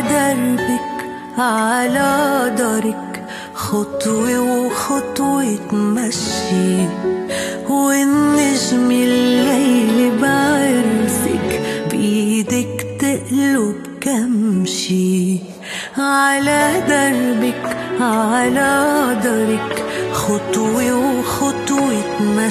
دربك على دارك خطوة وخطوة تمشي، والنجم الليل بعرسك بإيدك تقلب كمشي. على دربك على دارك خطوة وخطوة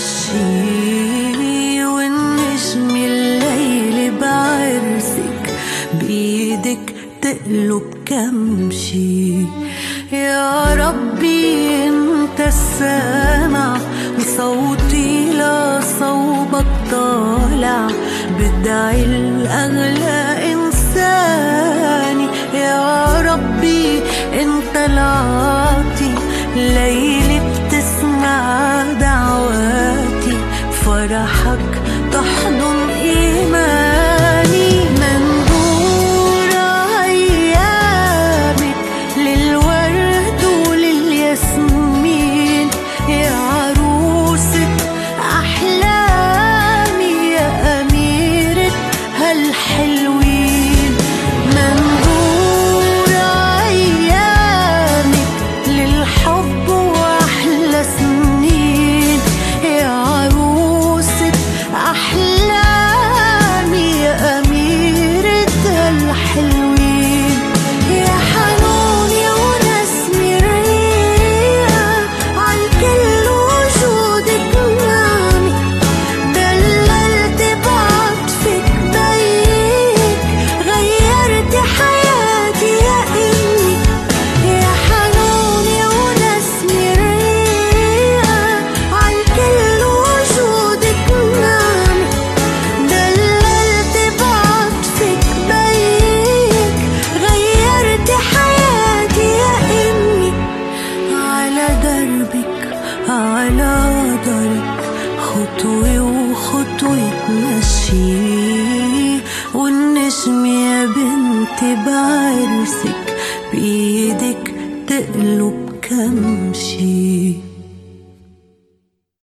تمشي، والنجم الليل بعرسك بإيدك تقلب كمشي. يا ربي انت السامع وصوتي لصوبك طالع، بدعي الأغلى إنساني. يا ربي انت العاطي، ليلي بتسمع دعواتي، فرحك تحضن إيماني. منبورة أيامك للورد وللياسمين، يا عروسة أحلامي يا أميرة هالحلوين. منبورة أيامك للحب وأحلى سنين، يا عروسة أحلامي يا أميرة هالحلوين. يا حنون يا ونسمة الريحة عالكل وجودك نامي، دللت بعطفك بيك غيرت حياتي يا إمي. يا حنون يا ونسمة الريحة عالكل وجودك نامي، دللت بعطفك بيك غيرت حياتي يا إمي. على دربك على دارك خطوة وخطوة تمشي، والنجم يا بنتي بعرسك بإيدك تقلب كمشي.